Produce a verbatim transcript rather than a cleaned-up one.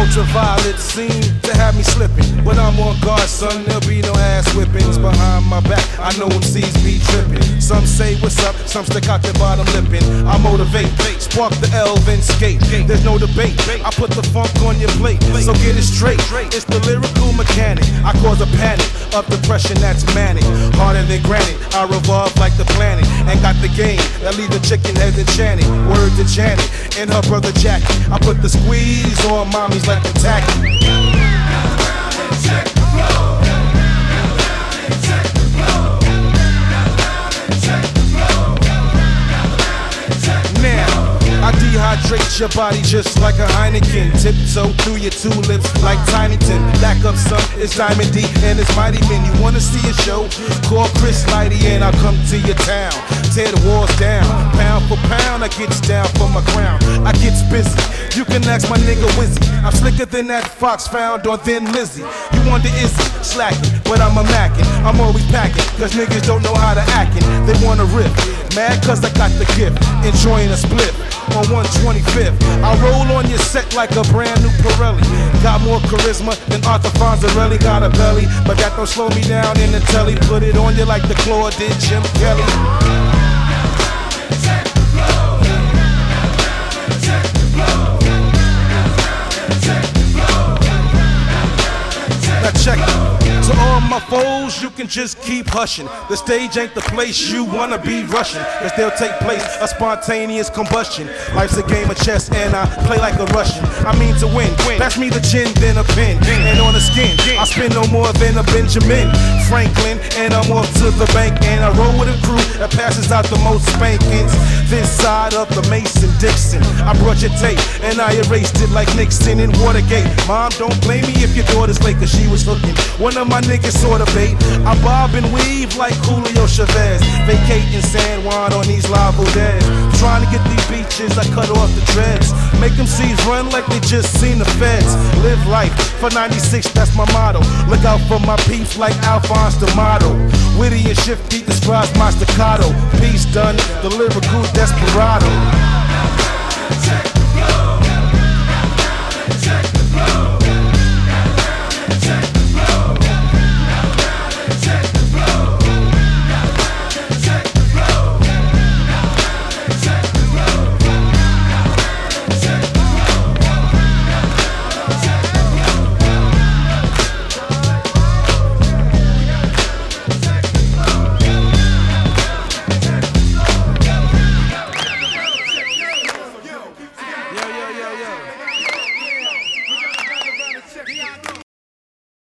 Ultraviolet seem to have me slipping, but I'm on guard, son. There'll be no ass whippings behind my back. I know M Cs be tripping. Some say what's up, some stick out their bottom lipping. I motivate, spark the Elvin skate. There's no debate. I put the funk on your plate, so get it straight. It's the lyrical mechanic. I cause a panic of depression that's manic. Harder than granite, I revolve like the planet. And got the game that leave the chicken heads enchanted. Word to Janet and her brother Jackie. I put the squeeze on mommies like the tacky. Check the flow. Check the flow. Check the flow. Now, I dehydrate your body just like a Heineken. Tiptoe through your tulips like Tinington. Back up some, it's Diamond D and it's Mighty Men. You wanna see a show? Call Chris Lighty and I'll come to your town. Tear the walls down, pound for pound, I gets down for my crown. I gets busy, you can ask my nigga Wizzy. I'm slicker than that fox found on Thin Lizzy. You wonder is he slacking, but I'm a mackin'. I'm always packing, cause niggas don't know how to actin'. They wanna rip, mad cause I got the gift. Enjoying a split on one twenty-fifth. I roll on your set like a brand new Pirelli. Got more charisma than Arthur Fonzarelli. Got a belly, but that don't slow me down in the telly. Put it on you like the Claw did Jim Kelly. Now check it. To all my foes, you can just keep hushing. The stage ain't the place you wanna be rushing, cause there'll take place a spontaneous combustion. Life's a game of chess and I play like a Russian. I mean to win, pass me the chin, then a pin. And on the skin, I spin no more than a Benjamin Franklin. And I'm off to the bank and I roll with a crew that passes out the most spankings. This side of the Mason-Dixon, I brought your tape and I erased it like Nixon in Watergate. Mom, don't blame me if your daughter's late, cause she was hooking one of my niggas sorta bait. I bob and weave like Julio Chavez, vacating San Juan on these lava days. Trying to get these beaches, I cut off the dreads. Make them C's run like they just seen the feds. Live life for ninety-six, that's my motto. Look out for my peeps like Alphonse D'Amato. Witty and shifty describes my staccato. Peace done, the lyrical desperado.